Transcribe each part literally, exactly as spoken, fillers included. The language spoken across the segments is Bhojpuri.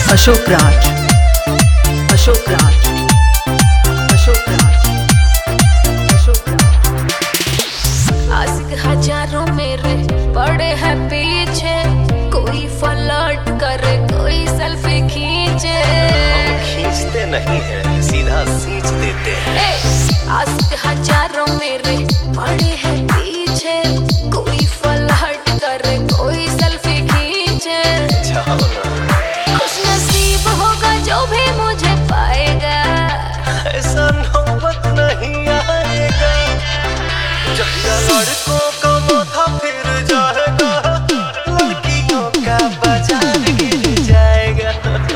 अशोक राज, अशोक राज, अशोक राज, अशोक राज। आशिक हजारों मेरे पड़े हैं पीछे, कोई फ्लर्ट करे कोई सेल्फी खींचे। हम खींचते नहीं हैं, सीधा सींच देते हैं। आशिक हजारों मेरे पड़े हैं पीछे, कोई फ्लर्ट करे कोई सेल्फी खींचे। जाओ ना, खुश नसीब होगा जो भी मुझे पाएगा। ऐसा नौबत नहीं आएगा। जहिया लड़कों का माथा फिर जाएगा, लड़कियों का बाजार गिर जाएगा।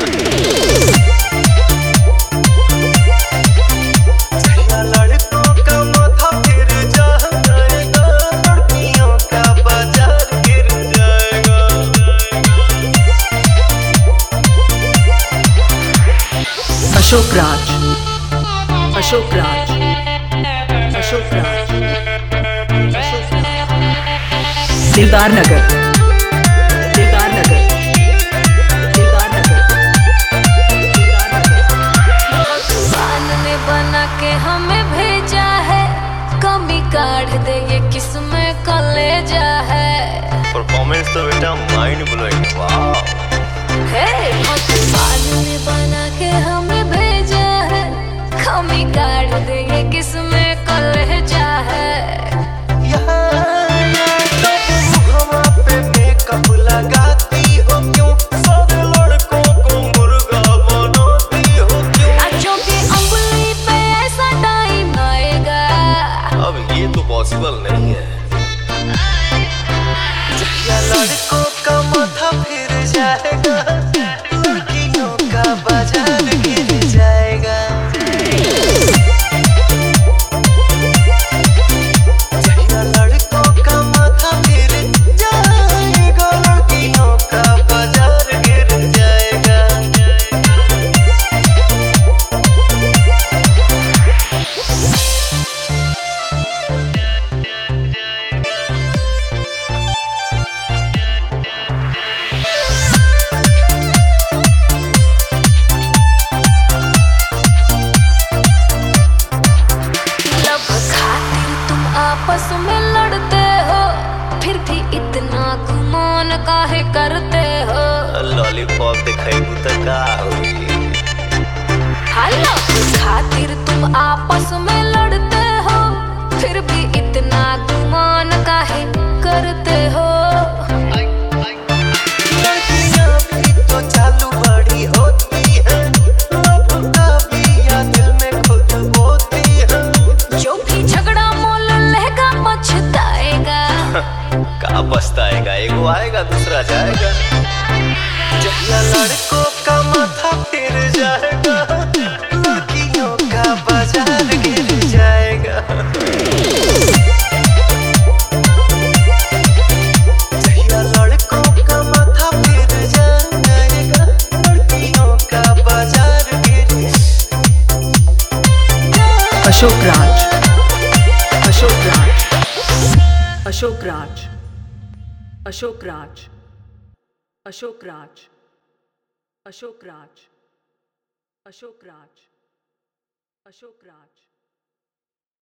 जहिया लड़कों का माथा फिर जाएगा, लड़कियों का बाजार गिर जाएगा। अशोक राज, अशोक राज, अशोक राज, अशोक राज। दिलदार नगर, दिलदार नगर, दिलदार नगर, दिलदार नगर। भगवान ने बना के हमें भेजा है, कमी काढ़ दे ये किस्में कलेजा है। परफॉर्मेंस तो बेटा माइंड ब्लोइंग, वाह। हे भगवान ने बना के हमें भेजा है, कमी काढ़ दे ये किस्में कलेजा है। मेकअप लगाती हो क्यों, सारे लड़कों को मुर्गा बनाती हो क्यों। नाचों की अंगुली पे ऐसा टाइम आएगा, अब ये तो पॉसिबल नहीं है। जहिया लड़कों का माथा फिर जाएगा, लड़कियों का बाजार गिर जाएगा। जहिया लड़कों का माथा फिर जाएगा, लड़कियों का बाजार गिर जाएगा। लब खातिर तुम आपस में लड़ते हो, फिर भी इतना गुमान काहे करते हो। लॉलीपॉप दिखाई तो का हुई। लब खातिर तुम आपस में लड़ते हो, फिर भी इतना गुमान काहे करते हो। लड़कियां भी तो चालू बड़ी होती है, लब का भी या दिल में खुद होती है। जो भी झगड़ा मोल लेगा पछताएगा। का पछताएगा, एगो आएगा दूसरा जाएगा। जहिया लड़कों का माथा फिर जाएगा, लड़कियों का बाजार गिर जाएगा। जहिया लड़कों का माथा फिर जाएगा, लड़कियों का बाजार गिर जाएगा। अशोक राज, अशोक राज, अशोक राज, अशोक राज, अशोक राज, अशोक राज, अशोक राज, अशोक राज।